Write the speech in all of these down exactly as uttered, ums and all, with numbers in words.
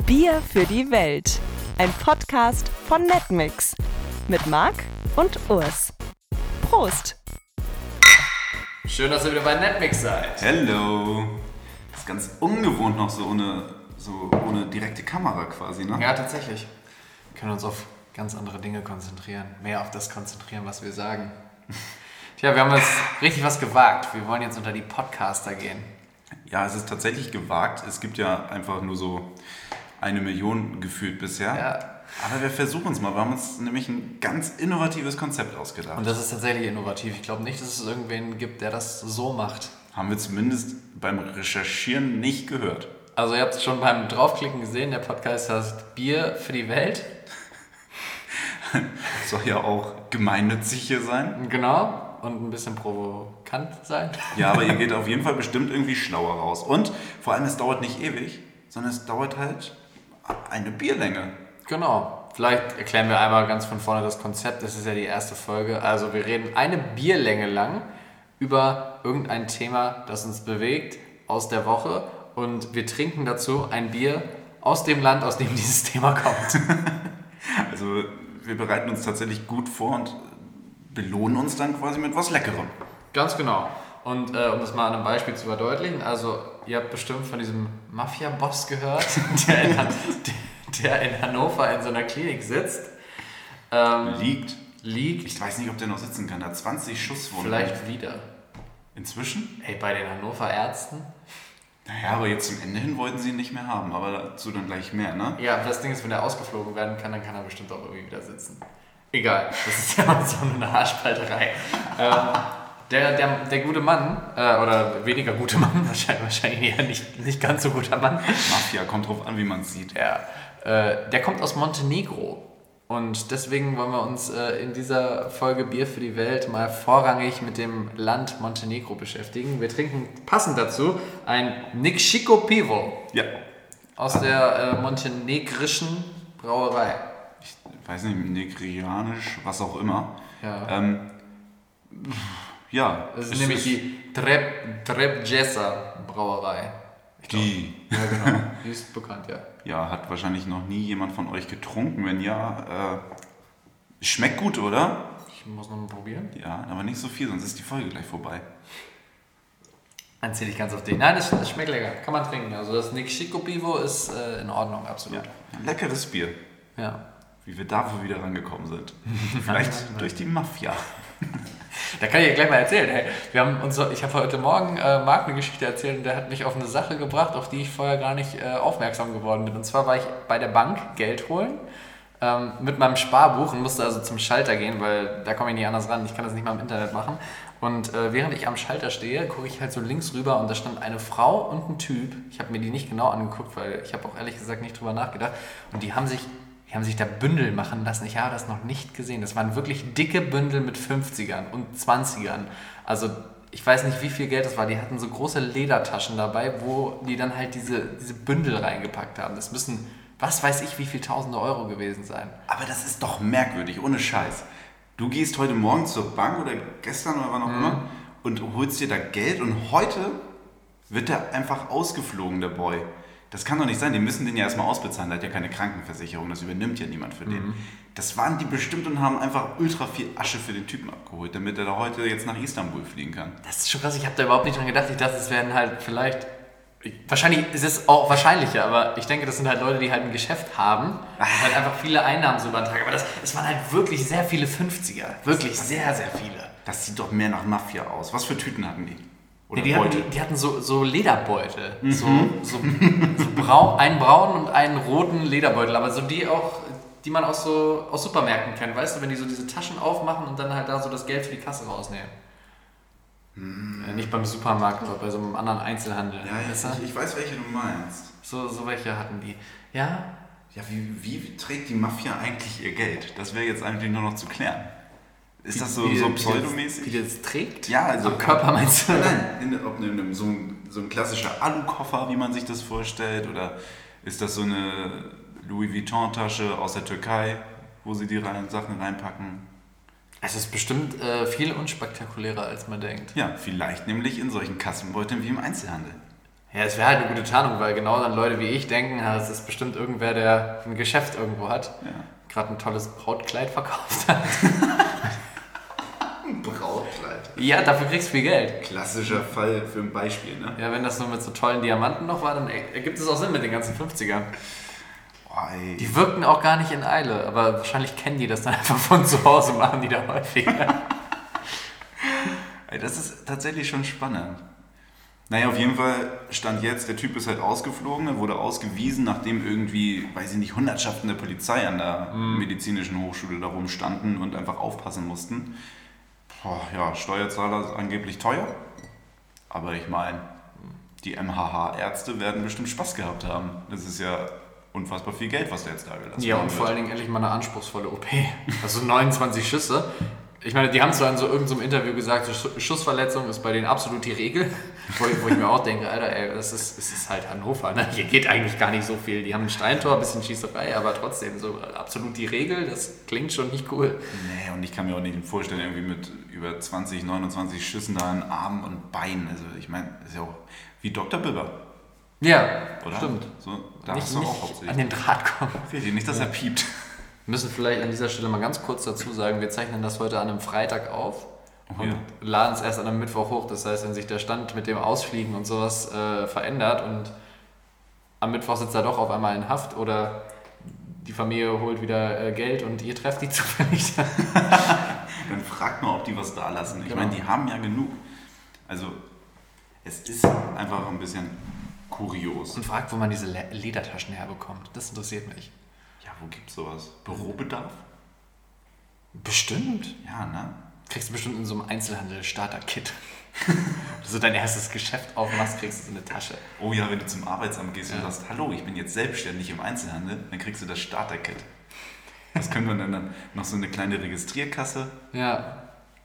Bier für die Welt. Ein Podcast von Netmix. Mit Marc und Urs. Prost! Schön, dass ihr wieder bei Netmix seid. Hello! Das ist ganz ungewohnt noch so ohne, so ohne direkte Kamera quasi, ne? Ja, tatsächlich. Wir können uns auf ganz andere Dinge konzentrieren. Mehr auf das konzentrieren, was wir sagen. Tja, wir haben jetzt richtig was gewagt. Wir wollen jetzt unter die Podcaster gehen. Ja, es ist tatsächlich gewagt. Es gibt ja einfach nur so eine Million gefühlt bisher. Ja. Aber wir versuchen es mal. Wir haben uns nämlich ein ganz innovatives Konzept ausgedacht. Und das ist tatsächlich innovativ. Ich glaube nicht, dass es irgendwen gibt, der das so macht. Haben wir zumindest beim Recherchieren nicht gehört. Also ihr habt es schon beim Draufklicken gesehen, der Podcast heißt Bier für die Welt. Soll ja auch gemeinnützig hier sein. Genau. Und ein bisschen provokant sein. Ja, aber ihr geht auf jeden Fall bestimmt irgendwie schlauer raus. Und vor allem, es dauert nicht ewig, sondern es dauert halt eine Bierlänge. Genau. Vielleicht erklären wir einmal ganz von vorne das Konzept. Das ist ja die erste Folge. Also wir reden eine Bierlänge lang über irgendein Thema, das uns bewegt aus der Woche. Und wir trinken dazu ein Bier aus dem Land, aus dem dieses Thema kommt. Also wir bereiten uns tatsächlich gut vor und belohnen uns dann quasi mit was Leckerem. Ganz genau. Und äh, um das mal an einem Beispiel zu verdeutlichen, also ihr habt bestimmt von diesem Mafia-Boss gehört, der in, Han- der in Hannover in so einer Klinik sitzt. Ähm, Liegt. Liegt. Ich weiß nicht, ob der noch sitzen kann. Der hat zwanzig Schusswunden. Vielleicht wieder. Inzwischen? Ey, bei den Hannover Ärzten? Naja, aber jetzt zum Ende hin wollten sie ihn nicht mehr haben. Aber dazu dann gleich mehr, ne? Ja, aber das Ding ist, wenn er ausgeflogen werden kann, dann kann er bestimmt auch irgendwie wieder sitzen. Egal, das ist ja mal so eine Haarspalterei. ähm, der, der, der gute Mann, äh, oder weniger gute Mann, wahrscheinlich, wahrscheinlich eher nicht, nicht ganz so guter Mann. Mafia, kommt drauf an, wie man es sieht. Ja, äh, der kommt aus Montenegro. Und deswegen wollen wir uns äh, in dieser Folge Bier für die Welt mal vorrangig mit dem Land Montenegro beschäftigen. Wir trinken passend dazu ein Nikšićko Pivo. Ja. Aus der äh, montenegrischen Brauerei. Ich weiß nicht, nigerianisch, was auch immer. Ja. Ähm, ja. Das ist es nämlich die Treb, Trebjesa Brauerei. Ich glaub, Die. Ja, genau. Die ist bekannt, ja. Ja, hat wahrscheinlich noch nie jemand von euch getrunken. Wenn ja, äh, schmeckt gut, oder? Ich muss noch mal probieren. Ja, aber nicht so viel, sonst ist die Folge gleich vorbei. Dann zähle ich ganz auf den. Nein, das, das schmeckt lecker. Kann man trinken. Also das Nikšićko Pivo ist äh, in Ordnung, absolut. Ja. Leckeres Bier. Ja. Wie wir dafür wieder rangekommen sind. Vielleicht durch die Mafia. Da kann ich dir gleich mal erzählen. Hey, wir haben uns, so- ich habe heute Morgen äh, Marc eine Geschichte erzählt und der hat mich auf eine Sache gebracht, auf die ich vorher gar nicht äh, aufmerksam geworden bin. Und zwar war ich bei der Bank Geld holen ähm, mit meinem Sparbuch und musste also zum Schalter gehen, weil da komme ich nicht anders ran. Ich kann das nicht mal im Internet machen. Und äh, während ich am Schalter stehe, gucke ich halt so links rüber und da stand eine Frau und ein Typ. Ich habe mir die nicht genau angeguckt, weil ich habe auch ehrlich gesagt nicht drüber nachgedacht. Und die haben sich... Die haben sich da Bündel machen lassen. Ich habe das noch nicht gesehen. Das waren wirklich dicke Bündel mit fünfzigern und zwanzigern. Also ich weiß nicht, wie viel Geld das war. Die hatten so große Ledertaschen dabei, wo die dann halt diese, diese Bündel reingepackt haben. Das müssen, was weiß ich, wie viel tausende Euro gewesen sein. Aber das ist doch merkwürdig, ohne Scheiß. Du gehst heute Morgen zur Bank oder gestern oder wann auch Mhm. immer und holst dir da Geld und heute wird der einfach ausgeflogen, der Boy. Das kann doch nicht sein, die müssen den ja erstmal ausbezahlen, der hat ja keine Krankenversicherung, das übernimmt ja niemand für den. Mhm. Das waren die bestimmt und haben einfach ultra viel Asche für den Typen abgeholt, damit er da heute jetzt nach Istanbul fliegen kann. Das ist schon krass. Ich habe da überhaupt nicht dran gedacht. Ich dachte, es wären halt vielleicht... Ich, wahrscheinlich ist es auch wahrscheinlicher, aber ich denke, das sind halt Leute, die halt ein Geschäft haben und halt einfach viele Einnahmen so übertragen. Aber das, es waren halt wirklich sehr viele fünfziger. Wirklich sehr, sehr viele. Das sieht doch mehr nach Mafia aus. Was für Tüten hatten die? Oder Nee, die, hatten, Beutel? die, die hatten so, so Lederbeutel. Mhm. So, so, so braun, einen braunen und einen roten Lederbeutel. Aber so die auch, die man aus, so, aus Supermärkten kennt. Weißt du, wenn die so diese Taschen aufmachen und dann halt da so das Geld für die Kasse rausnehmen. Mhm. Äh, nicht beim Supermarkt, aber bei so einem anderen Einzelhandel. Ja, weißt du? ich, ich weiß, welche du meinst. So, so welche hatten die. Ja? Ja, wie, wie trägt die Mafia eigentlich ihr Geld? Das wäre jetzt eigentlich nur noch zu klären. Ist das so, Wie- so wie das- pseudomäßig? Wie das trägt? Ja, also. Am Körper meinst du? Nein, in, ob in einem, so, ein, so ein klassischer Alukoffer, wie man sich das vorstellt, oder ist das so eine Louis Vuitton-Tasche aus der Türkei, wo sie die rein, Sachen reinpacken? Es ist bestimmt äh, viel unspektakulärer, als man denkt. Ja, vielleicht nämlich in solchen Kassenbeuteln wie im Einzelhandel. Ja, es wäre halt eine gute Tarnung, weil genau dann Leute wie ich denken, ja, es ist bestimmt irgendwer, der ein Geschäft irgendwo hat, Ja. gerade ein tolles Brautkleid verkauft hat. Ein Brautkleid. Ja, dafür kriegst du viel Geld. Klassischer Fall für ein Beispiel, ne? Ja, wenn das nur mit so tollen Diamanten noch war, dann ergibt es auch Sinn mit den ganzen fünfzigern. Boah, ey. Die wirkten auch gar nicht in Eile, aber wahrscheinlich kennen die das dann einfach von zu Hause, machen die da häufiger. Ey, das ist tatsächlich schon spannend. Naja, auf jeden Fall stand jetzt, der Typ ist halt ausgeflogen, er wurde ausgewiesen, nachdem irgendwie, weiß ich nicht, Hundertschaften der Polizei an der mm. medizinischen Hochschule da rumstanden und einfach aufpassen mussten. Boah, ja, Steuerzahler ist angeblich teuer, aber ich meine, die M H H-Ärzte werden bestimmt Spaß gehabt haben. Das ist ja unfassbar viel Geld, was da jetzt da gelassen Ja, und wird. vor allen Dingen endlich mal eine anspruchsvolle O P. Also neunundzwanzig Schüsse. Ich meine, die haben zwar in so irgendeinem Interview gesagt, so Schussverletzung ist bei denen absolut die Regel, wo ich, wo ich mir auch denke, Alter, ey, das ist, das ist halt Hannover, ne? Hier geht eigentlich gar nicht so viel. Die haben ein Steintor, ein bisschen Schießerei, aber trotzdem so absolut die Regel, das klingt schon nicht cool. Nee, und ich kann mir auch nicht vorstellen, irgendwie mit über zwanzig, neunundzwanzig Schüssen da an Armen und Beinen. Also ich meine, das ist ja auch wie Doktor Bibber. Ja, Oder? stimmt. So, da Nicht, hast du nicht auch hauptsächlich. an den Draht kommen. Richtig, nicht, dass er piept. Wir müssen vielleicht an dieser Stelle mal ganz kurz dazu sagen, wir zeichnen das heute an einem Freitag auf Oh, und ja. laden es erst an einem Mittwoch hoch. Das heißt, wenn sich der Stand mit dem Ausfliegen und sowas äh, verändert und am Mittwoch sitzt er doch auf einmal in Haft oder die Familie holt wieder äh, Geld und ihr trefft die zufällig. Dann fragt mal, ob die was da lassen. Ich Genau. meine, die haben ja genug. Also, es ist einfach ein bisschen kurios. Und fragt, wo man diese Le- Ledertaschen herbekommt. Das interessiert mich. Ja, wo gibt's sowas? Bürobedarf? Bestimmt. Ja, ne? Kriegst du bestimmt in so einem Einzelhandel Starter-Kit. Wenn du so dein erstes Geschäft aufmachst, kriegst du so eine Tasche. Oh ja, wenn du zum Arbeitsamt gehst Ja. und sagst, hallo, ich bin jetzt selbstständig im Einzelhandel, dann kriegst du das Starter-Kit. Das können wir dann, dann noch so eine kleine Registrierkasse. Ja.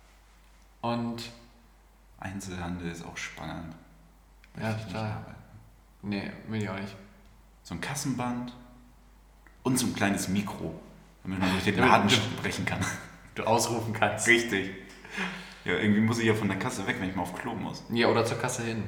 Und Einzelhandel ist auch spannend. ja, Möchte ich nicht total. arbeiten. Nee, will ich auch nicht. So ein Kassenband und so ein kleines Mikro, damit man durch den Damit- Laden sprechen kann. Du ausrufen kannst. Richtig. Ja, irgendwie muss ich ja von der Kasse weg, wenn ich mal auf Klo muss. Ja, oder zur Kasse hin.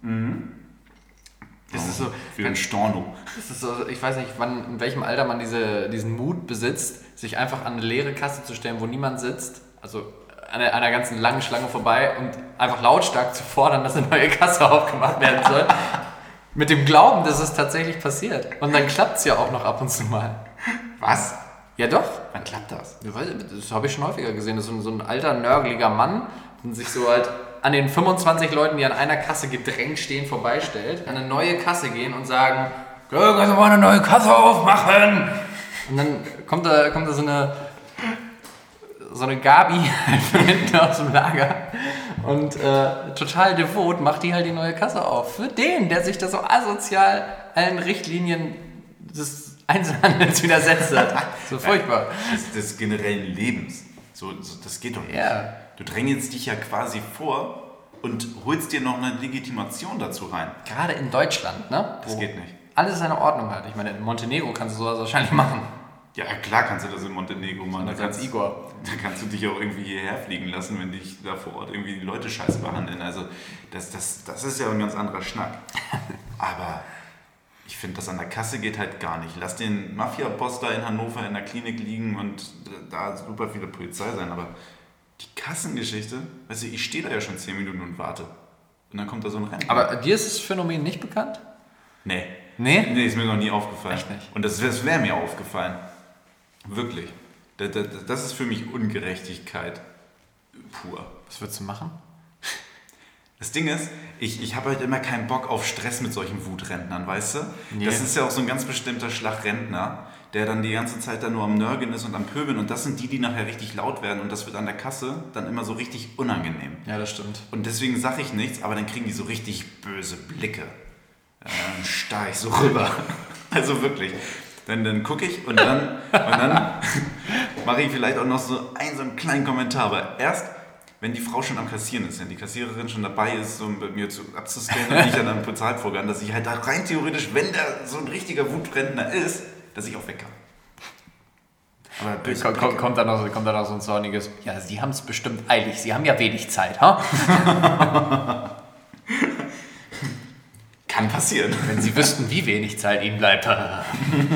Das ist so, Für ein Storno. das ist so, ich weiß nicht, wann, in welchem Alter man diese, diesen Mut besitzt, sich einfach an eine leere Kasse zu stellen, wo niemand sitzt, also an einer, einer ganzen langen Schlange vorbei und einfach lautstark zu fordern, dass eine neue Kasse aufgemacht werden soll. Mit dem Glauben, dass es tatsächlich passiert. Und dann klappt es ja auch noch ab und zu mal. Was? Ja doch. Wann klappt das? Ich weiß, das habe ich schon häufiger gesehen. Das ist so ein, so ein alter, nörgeliger Mann, der sich so halt an den fünfundzwanzig Leuten, die an einer Kasse gedrängt stehen, vorbeistellt, an eine neue Kasse gehen und sagen, können wir mal eine neue Kasse aufmachen? Und dann kommt da, kommt da so eine so eine Gabi von hinten aus dem Lager und äh, total devot macht die halt die neue Kasse auf. Für den, der sich da so asozial allen Richtlinien des Einzelhandels widersetzt hat. So furchtbar. Des, des generellen Lebens. So, so, das geht doch nicht. Ja. Du drängelst dich ja quasi vor und holst dir noch eine Legitimation dazu rein. Gerade in Deutschland, ne? Das Wo geht nicht. alles seine Ordnung hat. Ich meine, in Montenegro kannst du sowas wahrscheinlich machen. Ja, klar kannst du das in Montenegro machen. Da Anders als kannst, Igor. da kannst du dich auch irgendwie hierher fliegen lassen, wenn dich da vor Ort irgendwie die Leute scheiße behandeln. Also das, das, das ist ja ein ganz anderer Schnack. Aber ich finde, das an der Kasse geht halt gar nicht. Lass den Mafia-Boss da in Hannover in der Klinik liegen und da super viele Polizei sein. Aber die Kassengeschichte, weißt du, ich stehe da ja schon zehn Minuten und warte. Und dann kommt da so ein Rennen. Aber dir ist das Phänomen nicht bekannt? Nee. Nee? Nee, ist mir noch nie aufgefallen. Echt nicht? Und das, das wäre mir aufgefallen. Wirklich. Das, das, das ist für mich Ungerechtigkeit pur. Was würdest du machen? Das Ding ist, ich, ich habe halt immer keinen Bock auf Stress mit solchen Wutrentnern, weißt du? Nee. Das ist ja auch so ein ganz bestimmter Schlag Rentner, der dann die ganze Zeit da nur am Nörgeln ist und am Pöbeln. Und das sind die, die nachher richtig laut werden. Und das wird an der Kasse dann immer so richtig unangenehm. Ja, das stimmt. Und deswegen sage ich nichts, aber dann kriegen die so richtig böse Blicke. Ja, dann starr ich so rüber. Also wirklich. Dann, dann gucke ich und dann, und dann mache ich vielleicht auch noch so einen, so einen kleinen Kommentar. Aber erst, wenn die Frau schon am Kassieren ist, wenn die Kassiererin schon dabei ist, so bei mir zu, abzuscannen und ich dann am Bezahlvorgang, dass ich halt da rein theoretisch, wenn da so ein richtiger Wutrentner ist, dass ich auch weg kann. Aber böse Kommt, Blicke. kommt, kommt, dann noch, kommt dann noch so ein zorniges, ja, Sie haben es bestimmt eilig, Sie haben ja wenig Zeit, ha? Kann passieren. Wenn Sie wüssten, wie wenig Zeit Ihnen bleibt. Ja.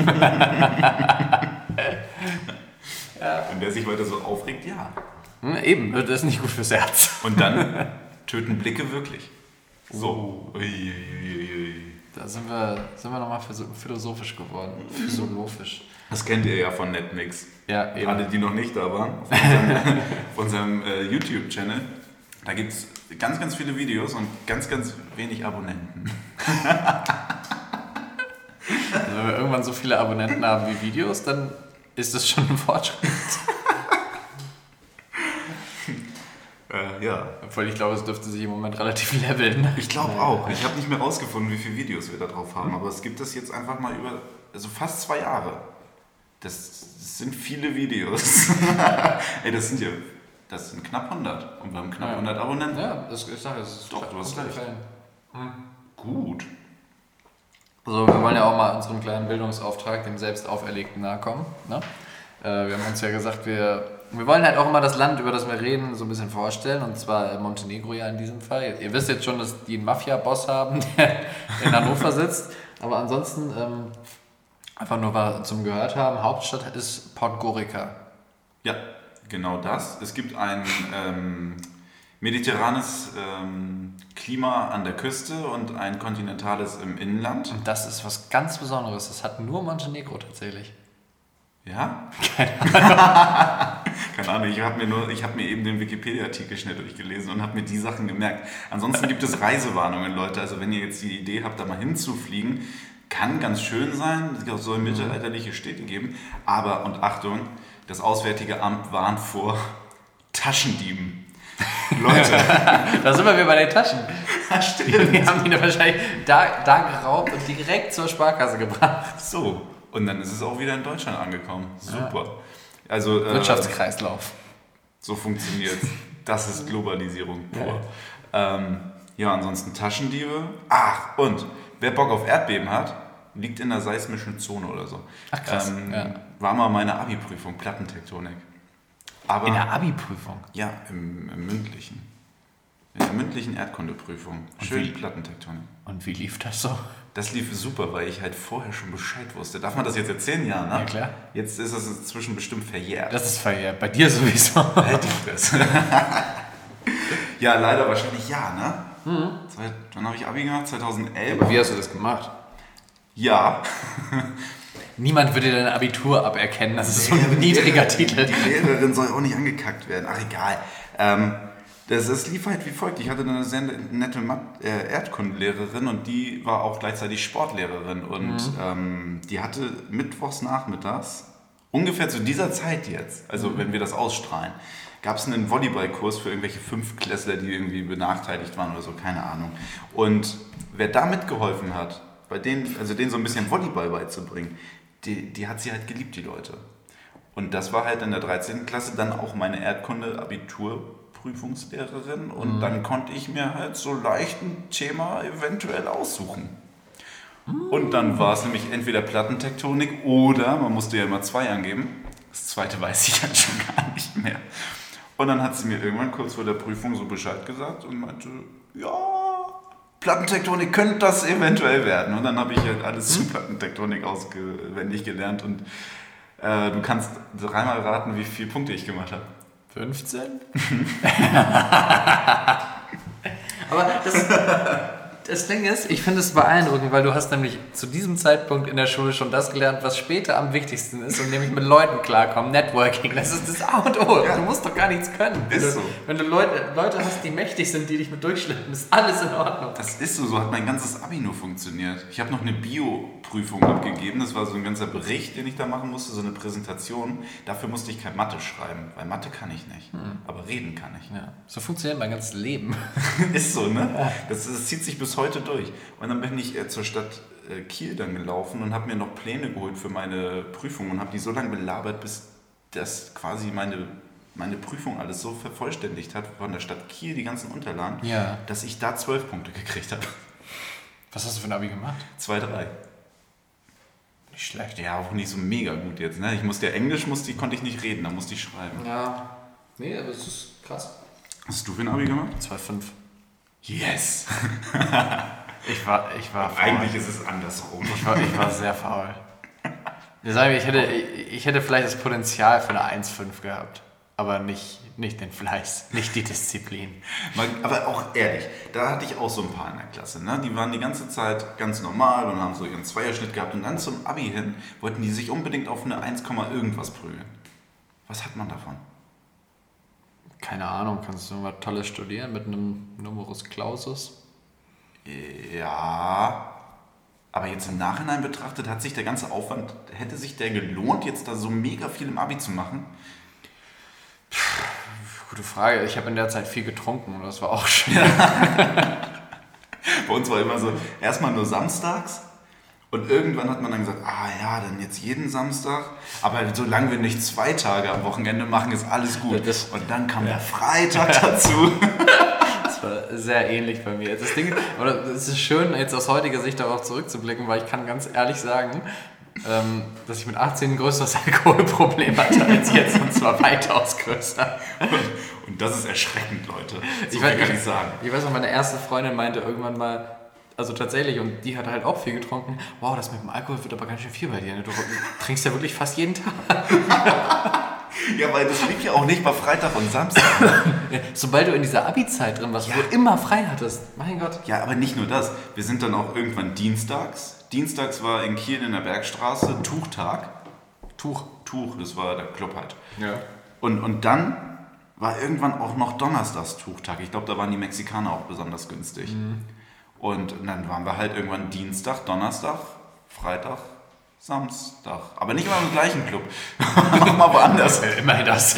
Wenn der sich weiter so aufregt, ja. Hm, eben, das ist nicht gut fürs Herz. Und dann töten Blicke wirklich. So. Ui, ui, ui, ui. Da sind wir, sind wir nochmal philosophisch geworden. Philosophisch. Das kennt ihr ja von Netmix. Ja, eben. Alle, die noch nicht da waren, auf unserem, auf unserem äh, YouTube-Channel. Da gibt es ganz, ganz viele Videos und ganz, ganz wenig Abonnenten. Also wenn wir irgendwann so viele Abonnenten haben wie Videos, dann ist das schon ein Fortschritt. äh, ja. Obwohl ich glaube, es dürfte sich im Moment relativ leveln. Ich glaube auch. Ich habe nicht mehr rausgefunden, wie viele Videos wir da drauf haben, aber es gibt das jetzt einfach mal über, also fast zwei Jahre. Das, das sind viele Videos. Ey, das sind ja, das sind knapp hundert und wir haben knapp Ja. hundert Abonnenten. Ja, das, ich sage es. Doch, du hast recht. Hm. Gut. Also wir wollen ja auch mal unserem kleinen Bildungsauftrag, dem selbst auferlegten, nahe kommen. Ne? Äh, wir haben uns ja gesagt, wir, wir wollen halt auch immer das Land, über das wir reden, so ein bisschen vorstellen. Und zwar Montenegro ja in diesem Fall. Ihr wisst jetzt schon, dass die einen Mafia-Boss haben, der in Hannover sitzt. Aber ansonsten, ähm, einfach nur was zum gehört haben, Hauptstadt ist Podgorica. Ja, genau das. Es gibt ein ähm, mediterranes ähm, Klima an der Küste und ein kontinentales im Inland. Und das ist was ganz Besonderes. Das hat nur Montenegro tatsächlich. Ja? Keine Ahnung, ich habe mir, nur, ich hab mir eben den Wikipedia-Artikel schnell durchgelesen und habe mir die Sachen gemerkt. Ansonsten gibt es Reisewarnungen, Leute. Also wenn ihr jetzt die Idee habt, da mal hinzufliegen, kann ganz schön sein. Es soll mittelalterliche Städte geben. Aber, und Achtung, das Auswärtige Amt warnt vor Taschendieben. Leute. Da sind wir wieder bei den Taschen. Stimmt. Die haben die da wahrscheinlich da, da geraubt und direkt zur Sparkasse gebracht. So, und dann ist es auch wieder in Deutschland angekommen. Super. Also, äh, Wirtschaftskreislauf. so funktioniert. Das ist Globalisierung pur. Ja. Ähm, ja, ansonsten Taschendiebe. Ach, und wer Bock auf Erdbeben hat, liegt in der seismischen Zone oder so. Ach krass. Ähm, ja. War mal meine Abi-Prüfung, Plattentektonik. Aber, In der Abi-Prüfung? Ja, im, im mündlichen. In der mündlichen Erdkundeprüfung. Schön wie? Plattentektonik. Und wie lief das so? Das lief super, weil ich halt vorher schon Bescheid wusste. Darf man das jetzt erzählen? Ja, ne? Ja, klar. Jetzt ist es inzwischen bestimmt verjährt. Das ist verjährt. Bei dir sowieso. Halt die Fresse. Ja, leider wahrscheinlich ja, ne? Mhm. Dann habe ich Abi gemacht, zweitausendelf. Aber wie hast du das gemacht? Ja. Niemand würde dein Abitur aberkennen. Das ist so ein niedriger Titel. Die Lehrerin soll auch nicht angekackt werden. Ach, egal. Ähm, das, das lief halt wie folgt. Ich hatte eine sehr nette Mat- äh, Erdkundelehrerin und die war auch gleichzeitig Sportlehrerin. Und mhm. ähm, die hatte mittwochs nachmittags, ungefähr zu dieser Zeit jetzt, also mhm. wenn wir das ausstrahlen, gab es einen Volleyballkurs für irgendwelche Fünftklässler, die irgendwie benachteiligt waren oder so, keine Ahnung. Und wer da mitgeholfen hat, bei denen, also denen so ein bisschen Volleyball beizubringen, die, die hat sie halt geliebt, die Leute. Und das war halt in der dreizehnten Klasse dann auch meine Erdkunde-Abiturprüfungslehrerin und mhm. dann konnte ich mir halt so leicht ein Thema eventuell aussuchen. Mhm. Und dann war es nämlich entweder Plattentektonik oder, man musste ja immer zwei angeben, das zweite weiß ich halt schon gar nicht mehr. Und dann hat sie mir irgendwann kurz vor der Prüfung so Bescheid gesagt und meinte, ja, Plattentektonik könnte das eventuell werden. Und dann habe ich halt alles zu Plattentektonik auswendig gelernt und äh, du kannst dreimal raten, wie viele Punkte ich gemacht habe. fünfzehn? Aber das, das Ding ist, ich finde es beeindruckend, weil du hast nämlich zu diesem Zeitpunkt in der Schule schon das gelernt, was später am wichtigsten ist, und nämlich mit Leuten klarkommen, Networking. Das ist das A und O. Ja. Du musst doch gar nichts können. Wenn ist du, so. wenn du Leute, Leute hast, die mächtig sind, die dich mit durchschleppen, ist alles in Ordnung. Das ist so, so hat mein ganzes Abi nur funktioniert. Ich habe noch eine Bio-Prüfung abgegeben, das war so ein ganzer Bericht, den ich da machen musste, so eine Präsentation. Dafür musste ich kein Mathe schreiben, weil Mathe kann ich nicht, hm. aber reden kann ich. Ja. So funktioniert mein ganzes Leben. Ist so, ne? Ja. Das, das zieht sich bis heute durch. Und dann bin ich zur Stadt Kiel dann gelaufen und habe mir noch Pläne geholt für meine Prüfung und habe die so lange belabert, bis das quasi meine, meine Prüfung alles so vervollständigt hat von der Stadt Kiel, die ganzen Unterlagen, ja. dass ich da zwölf Punkte gekriegt habe. Was hast du für ein Abi gemacht? zwei drei. Nicht schlecht. Ja, auch nicht so mega gut jetzt. Ne? Ich musste ja Englisch, musste, konnte ich nicht reden, da musste ich schreiben. Ja, nee, aber es ist krass. Was hast du für ein Abi gemacht? zwei fünf. Yes! Ich war, ich war faul. Eigentlich ist es andersrum. Ich war, ich war sehr faul. Ich sage, ich hätte, ich hätte vielleicht das Potenzial für eine eins Komma fünf gehabt. Aber nicht, nicht den Fleiß, nicht die Disziplin. Aber auch ehrlich, da hatte ich auch so ein paar in der Klasse. Ne? Die waren die ganze Zeit ganz normal und haben so ihren Zweierschnitt gehabt. Und dann zum Abi hin wollten die sich unbedingt auf eine eins, irgendwas prügeln. Was hat man davon? Keine Ahnung, kannst du mal Tolles studieren mit einem Numerus Clausus? Ja, aber jetzt im Nachhinein betrachtet, hat sich der ganze Aufwand, hätte sich der gelohnt, jetzt da so mega viel im Abi zu machen? Gute Frage. Ich habe in der Zeit viel getrunken und das war auch schön. Bei uns war immer so, erstmal nur samstags und irgendwann hat man dann gesagt, ah ja, dann jetzt jeden Samstag, aber solange wir nicht zwei Tage am Wochenende machen, ist alles gut. Das, und dann kam ja. der Freitag dazu. Das war sehr ähnlich bei mir. Das Ding, oder es ist schön, jetzt aus heutiger Sicht darauf zurückzublicken, weil ich kann ganz ehrlich sagen, Ähm, dass ich mit achtzehn ein größeres Alkoholproblem hatte als jetzt, und zwar weitaus größer. Und, und das ist erschreckend, Leute. So ich, weiß, kann ich sagen. Ich weiß noch, meine erste Freundin meinte irgendwann mal, also tatsächlich, und die hat halt auch viel getrunken, wow, das mit dem Alkohol wird aber ganz schön viel bei dir. Du trinkst ja wirklich fast jeden Tag. Ja, weil das liegt ja auch nicht bei Freitag und Samstag. Sobald du in dieser Abi-Zeit drin warst, ja. wo du immer frei hattest, mein Gott. Ja, aber nicht nur das. Wir sind dann auch irgendwann dienstags. Dienstags war in Kiel in der Bergstraße Tuchtag. Tuch, Tuch, das war der Club halt. Ja. Und, und dann war irgendwann auch noch Donnerstags Tuchtag. Ich glaube, da waren die Mexikaner auch besonders günstig. Mhm. Und dann waren wir halt irgendwann Dienstag, Donnerstag, Freitag, Samstag. Aber nicht immer im gleichen Club. Auch mal woanders. Immerhin das.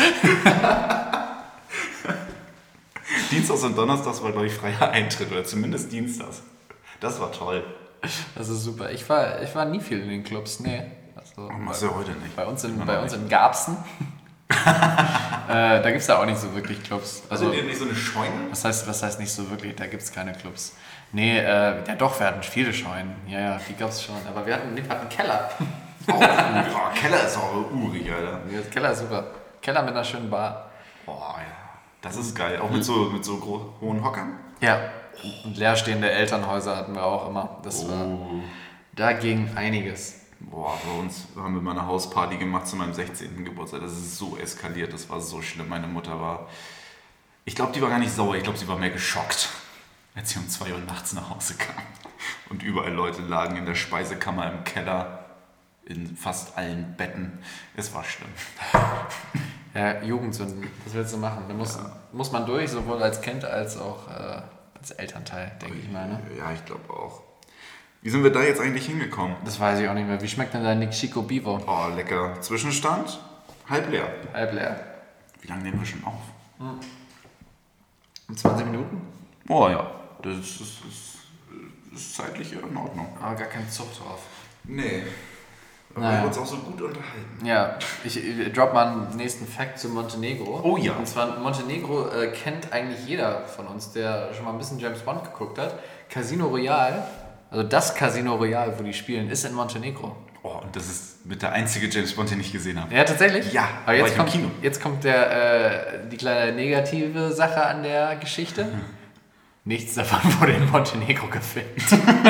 Dienstags und Donnerstags war, glaube ich, freier Eintritt. Oder zumindest Dienstags. Das war toll. Das ist super. Ich war, ich war nie viel in den Clubs, nee. Also oh, machst du ja heute nicht. Bei uns in, bei uns in Garbsen. äh, da gibt es ja auch nicht so wirklich Clubs. Also, also nicht so eine Scheune? Was heißt, was heißt nicht so wirklich? Da gibt es keine Clubs. Nee, äh, ja doch, wir hatten viele Scheunen. Ja, ja, die gab es schon. Aber wir hatten, wir hatten einen Keller. Oh, ja, Keller ist auch urig, Alter. Ja, Keller ist super. Keller mit einer schönen Bar. Boah, ja. Das ist geil. Auch mit so, mit so gro- hohen Hockern? Ja. Und leerstehende Elternhäuser hatten wir auch immer. Das oh. war, da ging einiges. Boah, bei uns haben wir mal eine Hausparty gemacht zu meinem sechzehnten Geburtstag. Das ist so eskaliert, das war so schlimm. Meine Mutter war, ich glaube, die war gar nicht sauer, ich glaube, sie war mehr geschockt, als sie um zwei Uhr nachts nach Hause kam. Und überall Leute lagen in der Speisekammer, im Keller, in fast allen Betten. Es war schlimm. Ja, Jugendsünden, was willst du machen? Da muss, ja. muss man durch, sowohl als Kind als auch äh, als Elternteil, denke ich mal. Ne? Ja, ich glaube auch. Wie sind wir da jetzt eigentlich hingekommen? Das weiß ich auch nicht mehr. Wie schmeckt denn dein Nick Chico Bivo? Oh, lecker. Zwischenstand? Halb leer. Halb leer. Wie lange nehmen wir schon auf? Hm. Um zwanzig Minuten? Oh ja, das ist, ist, ist zeitlich in Ordnung. Aber gar kein Zug drauf. Nee. Aber naja. wir haben uns auch so gut unterhalten. Ja, ich, ich drop mal einen nächsten Fact zu Montenegro. Oh ja. Und zwar, Montenegro äh, kennt eigentlich jeder von uns, der schon mal ein bisschen James Bond geguckt hat. Casino Royale, also das Casino Royale, wo die spielen, ist in Montenegro. Oh, und das ist mit der einzige James Bond, den ich gesehen habe. Ja, tatsächlich? Ja, aber jetzt war kommt, ich im Kino. Jetzt kommt der, äh, die kleine negative Sache an der Geschichte. Mhm. Nichts davon wurde in Montenegro gefilmt.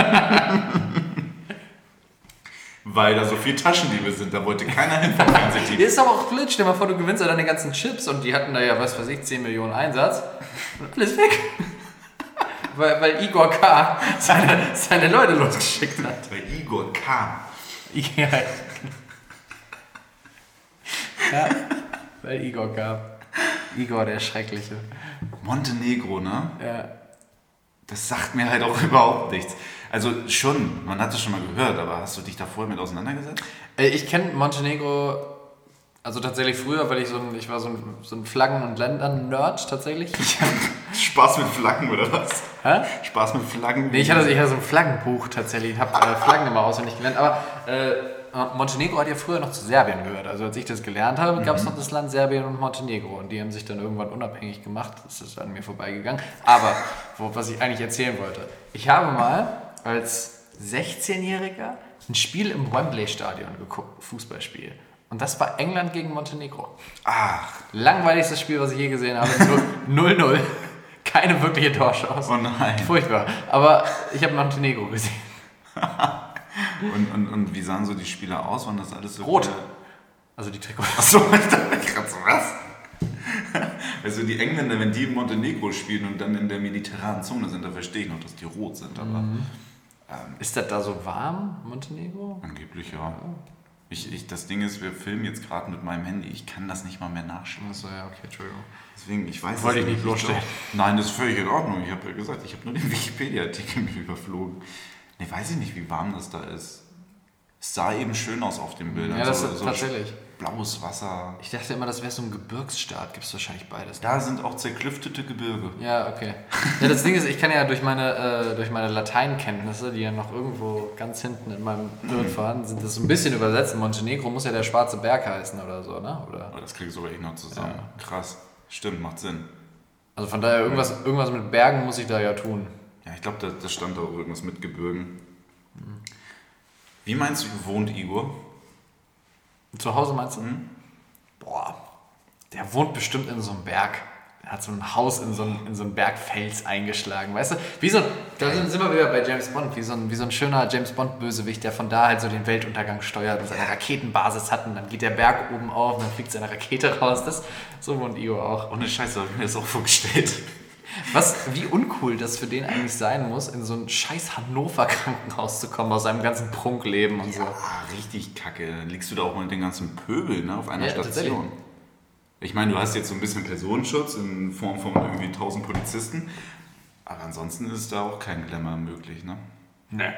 Weil da so viele Taschendiebe sind, da wollte keiner hin vom Fernsehteam. Ist aber auch blöd, stell dir mal vor, du gewinnst ja deine ganzen Chips und die hatten da ja, was weiß ich, zehn Millionen Einsatz und alles weg. weil, weil Igor K. seine, seine Leute losgeschickt hat. Weil Igor K. Ja, ja, weil Igor K. Igor der Schreckliche. Montenegro, ne? Ja. Das sagt mir halt auch überhaupt nichts. Also schon, man hat es schon mal gehört, aber hast du dich da vorher mit auseinandergesetzt? Ich kenne Montenegro, also tatsächlich früher, weil ich so ein, ich war so ein, so ein Flaggen- und Ländern-Nerd tatsächlich. Spaß mit Flaggen oder was? Hä? Spaß mit Flaggen? Nee, ich hatte, ich hatte so ein Flaggenbuch tatsächlich, ich habe äh, Flaggen immer auswendig gelernt, aber äh, Montenegro hat ja früher noch zu Serbien gehört. Also als ich das gelernt habe, gab es noch das Land Serbien und Montenegro und die haben sich dann irgendwann unabhängig gemacht. Das ist an mir vorbeigegangen. Aber wo, was ich eigentlich erzählen wollte, ich habe mal als sechzehnjähriger ein Spiel im Wembley-Stadion geguckt, ein Fußballspiel. Und das war England gegen Montenegro. Ach. Langweiligstes Spiel, was ich je gesehen habe. null null. keine wirkliche Torchance. Oh nein. Furchtbar. Aber ich habe Montenegro gesehen. und, und, und wie sahen so die Spieler aus? Waren das alles so... Rot. Viele... Also die Trikots. Achso, ich dachte gerade so, was? Also die Engländer, wenn die in Montenegro spielen und dann in der mediterranen Zone sind, da verstehe ich noch, dass die rot sind. Aber Mhm. ähm, Ist das da so warm, Montenegro? angeblich ja. Ich, ich, das Ding ist, wir filmen jetzt gerade mit meinem Handy. Ich kann das nicht mal mehr nachschauen. Achso, ja, okay, Entschuldigung. Deswegen, ich weiß Wollte es ich nicht bloßstellen. Nein, das ist völlig in Ordnung. Ich habe ja gesagt, ich habe nur den Wikipedia-Artikel mir überflogen. Ne, weiß ich nicht, wie warm das da ist. Es sah eben schön aus auf den Bildern. Ja, das so, ist so tatsächlich. Blaues Wasser. Ich dachte immer, das wäre so ein Gebirgsstaat. Gibt es wahrscheinlich beides. Da sind auch zerklüftete Gebirge. Ja, okay. Ja, das Ding ist, ich kann ja durch meine, äh, durch meine Lateinkenntnisse, die ja noch irgendwo ganz hinten in meinem Hirn vorhanden sind, das so ein bisschen übersetzen. Montenegro muss ja der Schwarze Berg heißen oder so, ne? Oder? Oh, das kriege ich sogar ich noch zusammen. Ja. Krass. Stimmt, macht Sinn. Also von daher, irgendwas, irgendwas mit Bergen muss ich da ja tun. Ja, ich glaube, da, da stand da auch irgendwas mit Gebirgen. Wie meinst du, wohnt Igor? Zu Hause meinst du? Hm? Boah, der wohnt bestimmt in so einem Berg. Er hat so ein Haus in so einem in so einen Bergfels eingeschlagen, weißt du? Wie so ein, da sind, sind wir wieder bei James Bond, wie so ein, wie so ein schöner James Bond-Bösewicht, der von da halt so den Weltuntergang steuert und seine Raketenbasis hat und dann geht der Berg oben auf und dann fliegt seine Rakete raus. Das, so wohnt Igor auch. Ohne Scheiße, habe ich mir das auch vorgestellt. Was, wie uncool das für den eigentlich sein muss, in so ein scheiß Hannover-Krankenhaus zu kommen aus seinem ganzen Prunkleben und so. Ah, richtig kacke. Dann liegst du da auch mal mit den ganzen Pöbel, ne, auf einer Ja, tatsächlich. Station. Ich meine, du hast jetzt so ein bisschen Personenschutz in Form von irgendwie tausend Polizisten, aber ansonsten ist da auch kein Glamour möglich, ne? Ne.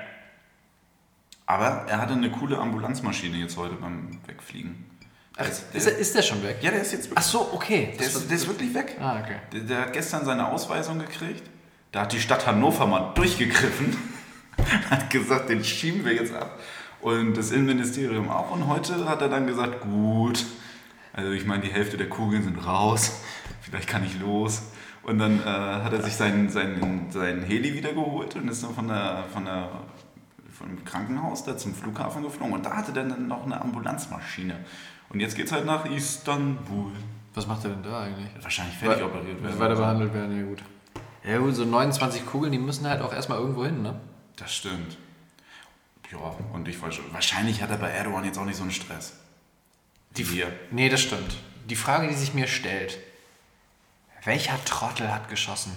Aber er hatte eine coole Ambulanzmaschine jetzt heute beim Wegfliegen. Ach, Der ist, der, ist, er, ist der schon weg? ja, der ist jetzt Ach wirklich, so, okay. der ist, der ist wirklich weg. Ah, okay. Der, der hat gestern seine Ausweisung gekriegt. Da hat die Stadt Hannover mal durchgegriffen. Hat gesagt, den schieben wir jetzt ab. Und das Innenministerium auch. Und heute hat er dann gesagt, gut. Also ich meine, die Hälfte der Kugeln sind raus. Vielleicht kann ich los. Und dann äh, hat er sich seinen, seinen, seinen Heli wieder geholt und ist dann von der, von der, vom Krankenhaus da zum Flughafen geflogen. Und da hatte er dann noch eine Ambulanzmaschine. Und jetzt geht's halt nach Istanbul. Was macht er denn da eigentlich? Wahrscheinlich fertig operiert werden. Weiter behandelt werden, ja gut. Ja gut, so neunundzwanzig Kugeln, die müssen halt auch erstmal irgendwo hin, ne? Das stimmt. Ja, und ich weiß schon, wahrscheinlich hat er bei Erdogan jetzt auch nicht so einen Stress. Die wir. Nee, das stimmt. Die Frage, die sich mir stellt, welcher Trottel hat geschossen?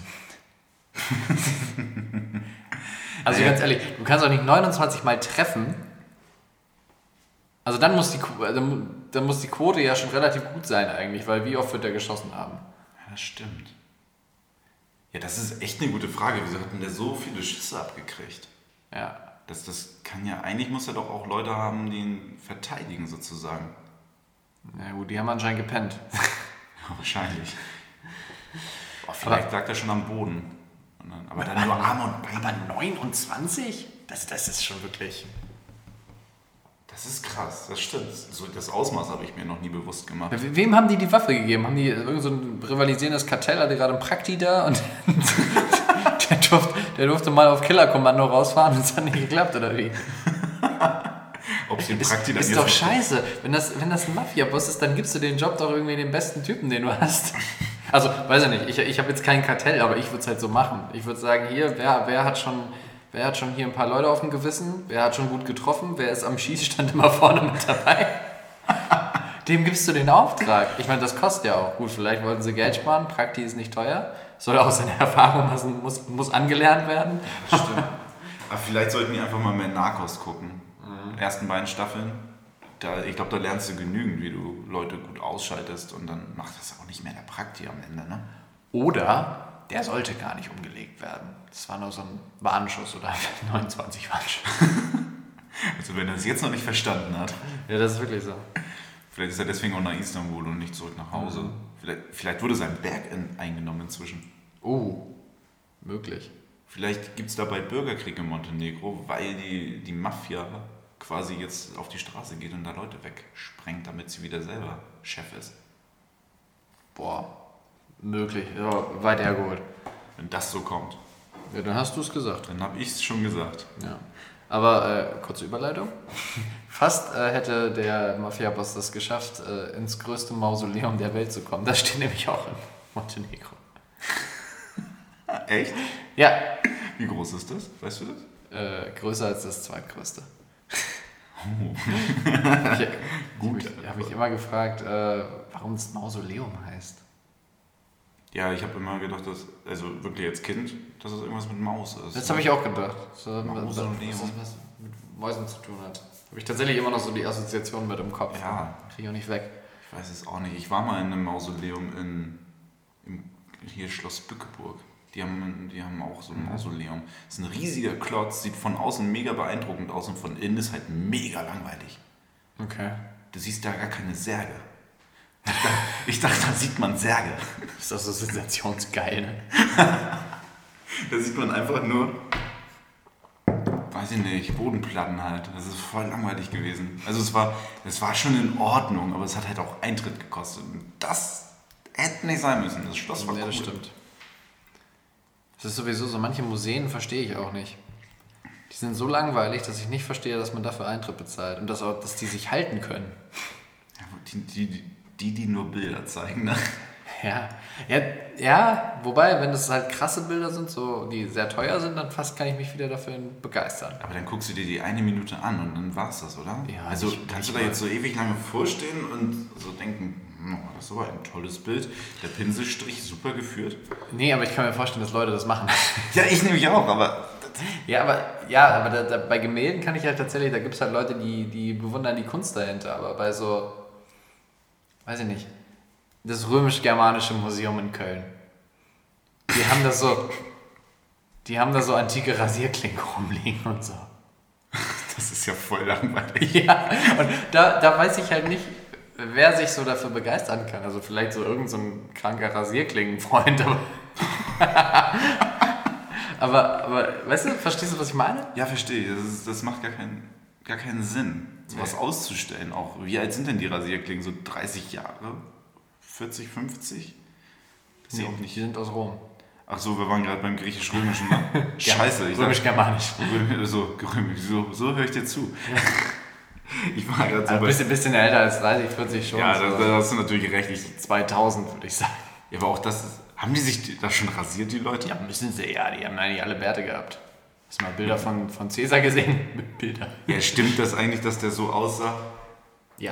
Also Naja. ganz ehrlich, du kannst auch nicht neunundzwanzig Mal treffen. Also dann muss, die, dann, dann muss die Quote ja schon relativ gut sein eigentlich, weil wie oft wird er geschossen haben? Ja, das stimmt. Ja, das ist echt eine gute Frage. Wieso hat denn der so viele Schüsse abgekriegt? Ja. Das, das kann ja, eigentlich muss er doch auch Leute haben, die ihn verteidigen sozusagen. Ja gut, die haben anscheinend gepennt. Ja, wahrscheinlich. Oh, vielleicht lag er schon am Boden. Und dann, aber dann nur Arme und Beine. Aber neunundzwanzig? Das, das ist schon wirklich... Das ist krass, das stimmt. So, das Ausmaß habe ich mir noch nie bewusst gemacht. We- Wem haben die die Waffe gegeben? Haben die irgend so ein rivalisierendes Kartell, hatte gerade einen Prakti da und der, durfte, der durfte mal auf Killerkommando rausfahren und es hat nicht geklappt, oder wie? Ob sie den Ist, Prakti dann ist jetzt doch noch- scheiße. Wenn das, wenn das ein Mafia-Boss ist, dann gibst du den Job doch irgendwie den besten Typen, den du hast. Also, weiß ich nicht, ich, ich habe jetzt kein Kartell, aber ich würde es halt so machen. Ich würde sagen, hier, wer, wer hat schon... Wer hat schon hier ein paar Leute auf dem Gewissen? Wer hat schon gut getroffen? Wer ist am Schießstand immer vorne mit dabei? Dem gibst du den Auftrag. Ich meine, das kostet ja auch. Gut, vielleicht wollten sie Geld sparen. Prakti ist nicht teuer. Soll auch seine Erfahrung müssen, muss, muss angelernt werden. Das stimmt. Aber vielleicht sollten die einfach mal mehr Narcos gucken. Die ersten beiden Staffeln. Da, ich glaube, da lernst du genügend, wie du Leute gut ausschaltest und dann macht das auch nicht mehr der Prakti am Ende, ne? Oder der sollte gar nicht umgelegt werden. Das war nur so ein Warnschuss oder neunundzwanzig Warnschuss. Also wenn er es jetzt noch nicht verstanden hat. Ja, das ist wirklich so. Vielleicht ist er deswegen auch nach Istanbul und nicht zurück nach Hause. Mhm. Vielleicht, vielleicht wurde sein Berg in, eingenommen inzwischen. Oh, möglich. Vielleicht gibt es da bald Bürgerkrieg in Montenegro, weil die, die Mafia quasi jetzt auf die Straße geht und da Leute wegsprengt, damit sie wieder selber Chef ist. Boah, möglich. Ja, weit hergeholt. Wenn das so kommt, Ja, dann hast du es gesagt. dann habe ich es schon gesagt. Ja. Aber äh, kurze Überleitung. Fast äh, hätte der Mafia-Boss das geschafft, äh, ins größte Mausoleum der Welt zu kommen. Das steht nämlich auch in Montenegro. Echt? Ja. Wie groß ist das? Weißt du das? Äh, größer als das zweitgrößte. Oh. ich Gut. Ich habe mich immer gefragt, äh, warum es Mausoleum heißt. Ja, ich habe immer gedacht, dass, also wirklich als Kind, dass es irgendwas mit Maus ist. Das habe ich auch gedacht. So, Mausoleum. was, was, was mit Mäusen zu tun hat. Habe ich tatsächlich immer noch so die Assoziation mit im Kopf. Ja. Kriege ich auch nicht weg. Ich weiß es auch nicht. Ich war mal in einem Mausoleum in, in hier Schloss Bückeburg. Die haben, die haben auch so ein Mausoleum. Das ist ein riesiger Klotz, sieht von außen mega beeindruckend aus und von innen ist halt mega langweilig. Okay. Du siehst da gar keine Särge. Ich dachte, ich dachte da sieht man Särge. Das ist doch so sensationsgeil, ne? Da sieht man einfach nur, weiß ich nicht, Bodenplatten halt. Das ist voll langweilig gewesen. Also es war, es war schon in Ordnung, aber es hat halt auch Eintritt gekostet. Und das hätte nicht sein müssen. Das Schloss war Ja, cool. das stimmt. Das ist sowieso so, manche Museen verstehe ich auch nicht. Die sind so langweilig, dass ich nicht verstehe, dass man dafür Eintritt bezahlt und dass, auch, dass die sich halten können. Ja, die, die, die, die nur Bilder zeigen, ne? Ja. ja, ja, wobei, wenn das halt krasse Bilder sind, so, die sehr teuer sind, dann fast kann ich mich wieder dafür begeistern. Aber dann guckst du dir die eine Minute an und dann war's das, oder? Ja, also nicht- kannst du nicht da jetzt so ewig lange vorstehen und so denken, hm, das ist aber ein tolles Bild, der Pinselstrich super geführt. Nee, aber ich kann mir vorstellen, dass Leute das machen. Ja, ich nämlich auch, aber... Ja, aber, ja, aber da, da, bei Gemälden kann ich halt tatsächlich, da gibt es halt Leute, die, die bewundern die Kunst dahinter, aber bei so, weiß ich nicht, das römisch-germanische Museum in Köln, die haben da so, die haben da so antike Rasierklingen rumliegen und so. Das ist ja voll langweilig. Ja, und da, da weiß ich halt nicht, wer sich so dafür begeistern kann. Also vielleicht so irgend so ein kranker Rasierklingenfreund, aber... Aber, aber, weißt du, verstehst du, was ich meine? Ja, verstehe. Das, ist, das macht gar keinen, gar keinen Sinn, sowas Nee. auszustellen. Auch wie alt sind denn die Rasierklingen? So dreißig Jahre? vierzig, fünfzig? Ist ja auch nicht. Die sind aus Rom. Ach so, wir waren gerade beim griechisch-römischen. Ne? Scheiße. Ich Römisch-germanisch. sag, so, so, so höre ich dir zu. Ich war gerade so Ein bei... bisschen, bisschen älter als dreißig, vierzig schon. Ja, so da, da hast du natürlich recht. Ich, zweitausend würde ich sagen. ja, aber auch das... Ist, haben die sich da schon rasiert, die Leute? Ja, müssen sie, ja, die haben eigentlich alle Bärte gehabt. Hast du mal Bilder von, von Cäsar gesehen? Mit Bilder. Ja, stimmt das eigentlich, dass der so aussah? Ja.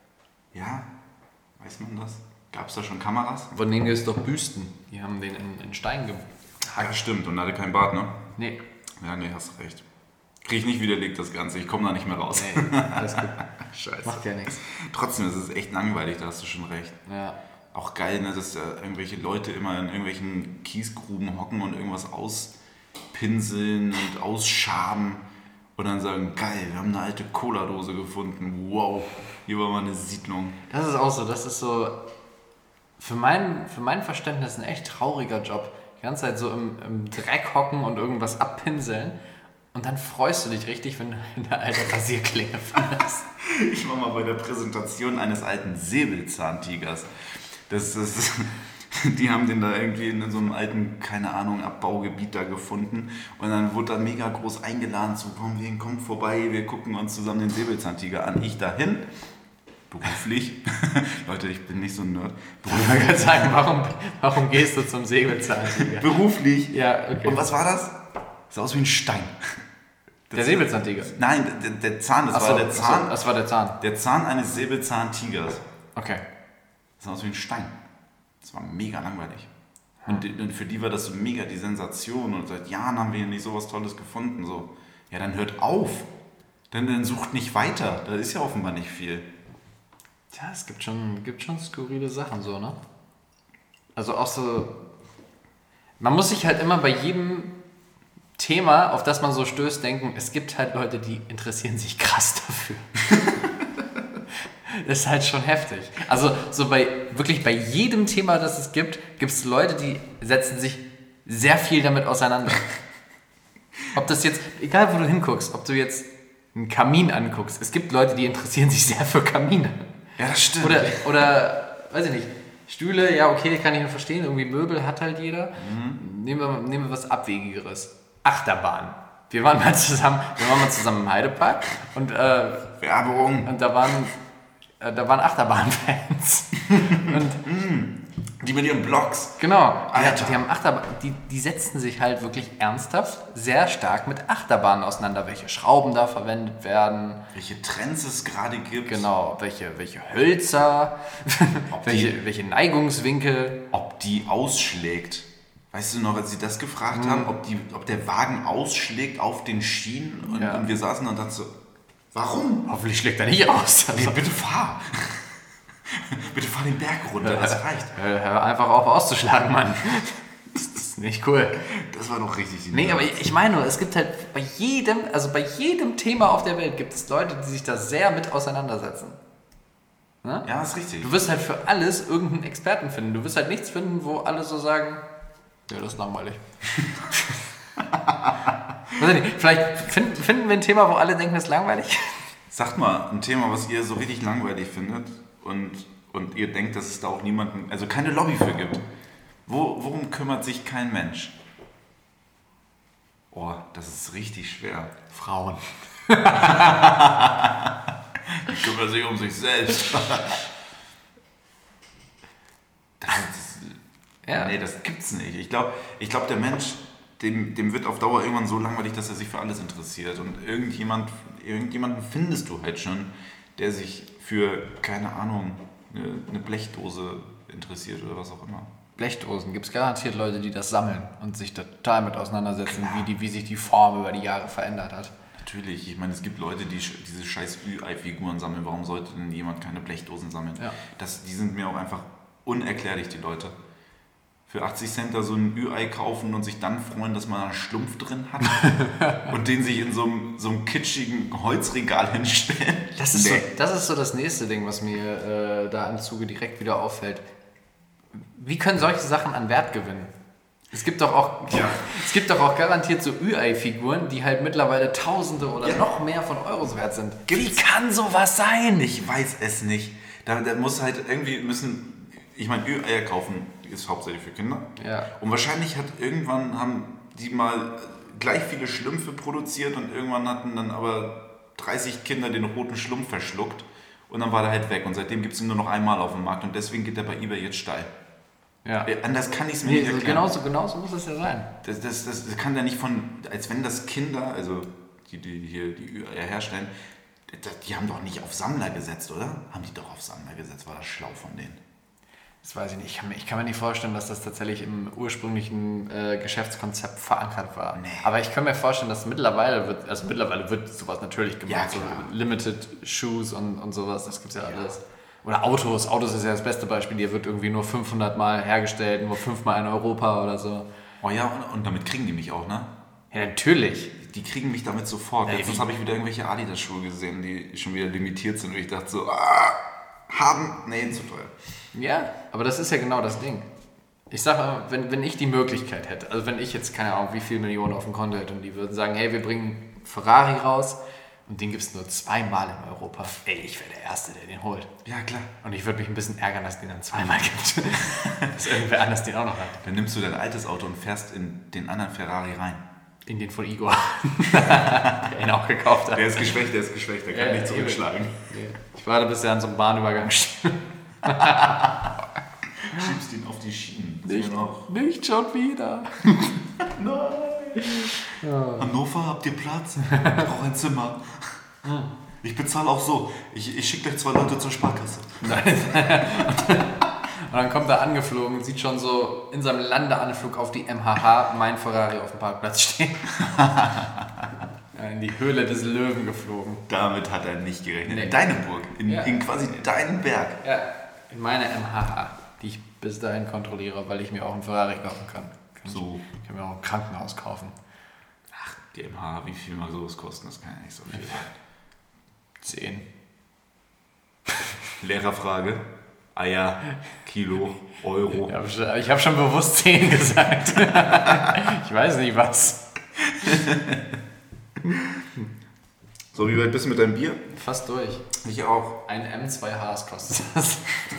Ja, weiß man das? Gab es da schon Kameras? Von denen gibt es doch Büsten. Die haben den in, in Stein Ja, gehackt. stimmt. Und er hatte keinen Bart, ne? Nee. Ja, nee, hast recht. Krieg ich nicht widerlegt, das Ganze. Ich komme da nicht mehr raus. Nee, alles gut. Scheiße. Macht ja nichts. Trotzdem, es ist echt langweilig, da hast du schon recht. Ja. Auch geil, ne, dass da irgendwelche Leute immer in irgendwelchen Kiesgruben hocken und irgendwas auspinseln und ausschaben und dann sagen, geil, wir haben eine alte Cola-Dose gefunden. Wow, hier war mal eine Siedlung. Das ist auch so, das ist so für mein, für mein Verständnis ein echt trauriger Job. Die ganze Zeit so im, im Dreck hocken und irgendwas abpinseln und dann freust du dich richtig, wenn du eine alte Rasierklinge findest. Ich war mal bei der Präsentation eines alten Säbelzahntigers. Das, das, die haben den da irgendwie in so einem alten, keine Ahnung, Abbaugebiet da gefunden. Und dann wurde da mega groß eingeladen, so komm, wir kommen vorbei, wir gucken uns zusammen den Säbelzahntiger an. Ich dahin, beruflich. Leute, ich bin nicht so ein Nerd. Ich wollte gerade sagen, warum, warum gehst du zum Säbelzahntiger? Beruflich. Ja, okay. Und was war das? Sah aus wie ein Stein. Der Säbelzahntiger? Nein, der, der Zahn, das Ach war so, der ach so, Zahn. das war der Zahn. Der Zahn eines Säbelzahntigers. Okay. Das sah aus wie ein Stein. Das war mega langweilig. Und, die, und für die war das so mega die Sensation. Und seit Jahren haben wir hier nicht sowas Tolles gefunden. So, ja, dann hört auf. Dann, dann sucht nicht weiter. Da ist ja offenbar nicht viel. Tja, es gibt schon, gibt schon skurrile Sachen so, ne? Also auch so... Man muss sich halt immer bei jedem Thema, auf das man so stößt, denken, es gibt halt Leute, die interessieren sich krass dafür. Das ist halt schon heftig. Also so bei wirklich bei jedem Thema, das es gibt, gibt es Leute, die setzen sich sehr viel damit auseinander. Ob das jetzt, egal wo du hinguckst, ob du jetzt einen Kamin anguckst, es gibt Leute, die interessieren sich sehr für Kamine. Ja, das stimmt. Oder, oder weiß ich nicht, Stühle, ja okay, kann ich mir verstehen, irgendwie Möbel hat halt jeder. Mhm. Nehmen, wir, nehmen wir was Abwegigeres. Achterbahn. Wir waren mal zusammen, wir waren mal zusammen im Heidepark und, äh, Werbung. und da waren, äh, da waren Achterbahnfans. Und Die mit ihren Blogs. Genau, Alter. die, haben Achterbahn, die, die setzen sich halt wirklich ernsthaft sehr stark mit Achterbahnen auseinander, welche Schrauben da verwendet werden. Welche Trends es gerade gibt. Genau, welche, welche Hölzer, welche, die- welche Neigungswinkel. Ob die ausschlägt. Weißt du noch, als sie das gefragt Mhm. haben, ob, die, ob der Wagen ausschlägt auf den Schienen? Und, Ja. und wir saßen da und dachten so, warum? Hoffentlich schlägt er nicht aus. Nee, bitte fahr. Bitte fahr den Berg runter, das reicht. Hör, hör einfach auf auszuschlagen, Mann. Das ist nicht cool. Das war doch richtig die Nee, aber ich, ich meine nur, es gibt halt bei jedem, also bei jedem Thema auf der Welt gibt es Leute, die sich da sehr mit auseinandersetzen. Ne? Ja, ist richtig. Du wirst halt für alles irgendeinen Experten finden. Du wirst halt nichts finden, wo alle so sagen, ja, das ist langweilig. Weiß ich nicht, vielleicht finden, finden wir ein Thema, wo alle denken, das ist langweilig. Sagt mal, ein Thema, was ihr so richtig langweilig findet und, und ihr denkt, dass es da auch niemanden, also keine Lobby für gibt. Wo, worum kümmert sich kein Mensch? Oh, das ist richtig schwer. Frauen. Die kümmern sich um sich selbst. Das ist, Ja. Nee, das gibt's nicht. Ich glaube, ich glaub, der Mensch, dem, dem wird auf Dauer irgendwann so langweilig, dass er sich für alles interessiert. Und irgendjemand, irgendjemanden findest du halt schon, der sich für, keine Ahnung, eine, eine Blechdose interessiert oder was auch immer. Blechdosen gibt es garantiert Leute, die das sammeln und sich da total mit auseinandersetzen, wie, die, wie sich die Form über die Jahre verändert hat. Natürlich, ich meine, es gibt Leute, die sch- diese scheiß Ü-Ei-Figuren sammeln. Warum sollte denn jemand keine Blechdosen sammeln? Ja. Das, die sind mir auch einfach unerklärlich, die Leute. Für achtzig Cent da so ein Ü-Ei kaufen und sich dann freuen, dass man einen Schlumpf drin hat und den sich in so einem, so einem kitschigen Holzregal hinstellen. Das ist, Nee. so, das ist so das nächste Ding, was mir äh, da im Zuge direkt wieder auffällt. Wie können solche Sachen an Wert gewinnen? Es gibt doch auch, Ja. es gibt doch auch garantiert so Ü-Ei-Figuren, die halt mittlerweile Tausende oder Ja. noch mehr von Euros wert sind. Wie kann sowas sein? Ich weiß es nicht. Da, da muss halt irgendwie müssen, ich meine, Ü-Eier kaufen ist hauptsächlich für Kinder. Ja. Und wahrscheinlich hat irgendwann haben die mal gleich viele Schlümpfe produziert und irgendwann hatten dann aber dreißig Kinder den roten Schlumpf verschluckt und dann war der halt weg und seitdem gibt es ihn nur noch einmal auf dem Markt und deswegen geht er bei eBay jetzt steil. Ja. Äh, Anders kann ich es mir Nee, nicht so erklären. genauso, genauso muss es ja sein. Das, das, das, das kann ja nicht von, als wenn das Kinder, also die, die hier die Ü-Eier herstellen, das, die haben doch nicht auf Sammler gesetzt, oder? Haben die doch auf Sammler gesetzt, war das schlau von denen. Das weiß ich nicht. Ich kann, mir, ich kann mir nicht vorstellen, dass das tatsächlich im ursprünglichen äh, Geschäftskonzept verankert war. Nee. Aber ich kann mir vorstellen, dass mittlerweile wird, also mittlerweile wird sowas natürlich gemacht. Ja, so klar. Limited Shoes und, und sowas, das gibt's ja, alles. Oder Autos. Autos ist ja das beste Beispiel. Die wird irgendwie nur fünfhundert Mal hergestellt, nur fünfmal in Europa oder so. Oh ja, und, und damit kriegen die mich auch, ne? Ja, natürlich. Die kriegen mich damit sofort. Ja, Letztens wie- habe ich wieder irgendwelche Adidas-Schuhe gesehen, die schon wieder limitiert sind und ich dachte so, ah, haben, nee, zu teuer. Ja, aber das ist ja genau das Ding. Ich sag mal, wenn, wenn ich die Möglichkeit hätte, also wenn ich jetzt, keine Ahnung, wie viele Millionen auf dem Konto hätte und die würden sagen, hey, wir bringen Ferrari raus und den gibt es nur zweimal in Europa. Ey, ich wäre der Erste, der den holt. Ja, klar. Und ich würde mich ein bisschen ärgern, dass es den dann zweimal gibt. Dass irgendwer anders den auch noch hat. Dann nimmst du dein altes Auto und fährst in den anderen Ferrari rein. In den von Igor. Der ihn auch gekauft hat. Der ist geschwächt, der ist geschwächt, der kann Ja, nicht zurückschlagen. Ich warte, bis er an so einem Bahnübergang steht. Schiebst ihn auf die Schienen. Das Nicht, ist mir noch- nicht schon wieder. Hannover, habt ihr Platz? Ich brauche ein Zimmer. Ich bezahle auch so. Ich, ich schicke gleich zwei Leute zur Sparkasse. Und dann kommt er angeflogen und sieht schon so in seinem Landeanflug auf die M H H mein Ferrari auf dem Parkplatz stehen. Ja, in die Höhle des Löwen geflogen. Damit hat er nicht gerechnet. Nee. In deine Burg, in, Ja. in quasi deinen Berg. Ja, in meine M H H, die ich bis dahin kontrolliere, weil ich mir auch einen Ferrari kaufen kann. kann So. Ich kann mir auch ein Krankenhaus kaufen. Ach, die M H, wie viel mal sowas kosten, das kann ja nicht so viel sein. Zehn. Lehrerfrage. Eier, Kilo, Euro. Ich habe schon, ich hab schon bewusst zehn gesagt. Ich weiß nicht was. So, wie weit bist du mit deinem Bier? Fast durch. Ich auch. Ein M zwei Hs kostet das.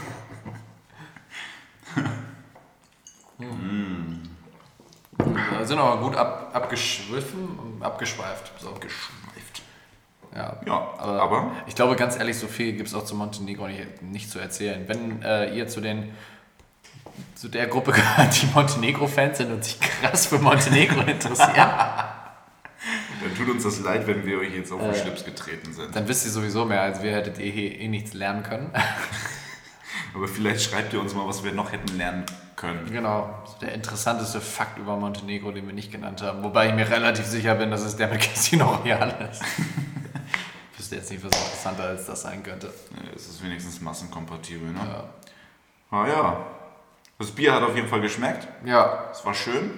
mm. Da sind aber gut ab, abgeschwiffen und abgeschweift. So. Geschweift. Ja, Ja, aber, aber- ich glaube ganz ehrlich, so viel gibt es auch zu Montenegro nicht, nicht zu erzählen. Wenn äh, ihr zu den zu der Gruppe gehört, die Montenegro-Fans sind und sich krass für Montenegro interessieren. Dann tut uns das leid, wenn wir euch jetzt auf den äh, Schlips getreten sind. Dann wisst ihr sowieso mehr als wir, hättet ihr hier eh nichts lernen können. Aber vielleicht schreibt ihr uns mal, was wir noch hätten lernen können. Genau, der interessanteste Fakt über Montenegro, den wir nicht genannt haben. Wobei ich mir relativ sicher bin, dass es der mit Casino Royale ist. Ich wüsste jetzt nicht, was interessanter als das sein könnte. Ja, es ist wenigstens massenkompatibel, ne? Ja. Ah ja. Das Bier hat auf jeden Fall geschmeckt. Ja. Es war schön.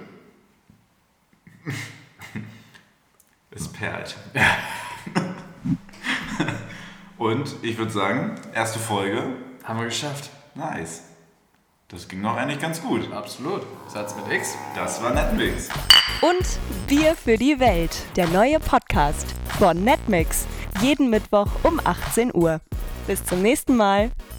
Es perlt. Und ich würde sagen, erste Folge. Haben wir geschafft. Nice. Das ging noch eigentlich ganz gut. Absolut. Satz mit X. Das war Netmix. Und Bier für die Welt, der neue Podcast von Netmix. Jeden Mittwoch um achtzehn Uhr. Bis zum nächsten Mal.